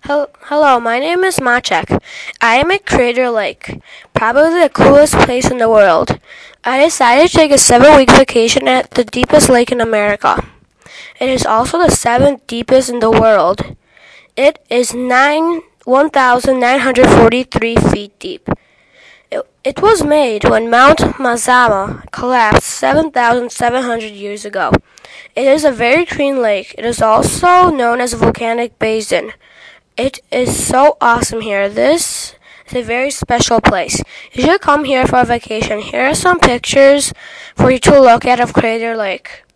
Hello, my name is Maciek. I am at Crater Lake, probably the coolest place in the world. I decided to take a 7-week vacation at the deepest lake in America. It is also the 7th deepest in the world. It is 1,943 feet deep. It was made when Mount Mazama collapsed 7,700 years ago. It is a very clean lake. It is also known as a volcanic basin. It is so awesome here. This is a very special place. You should come here for a vacation. Here are some pictures for you to look at of Crater Lake.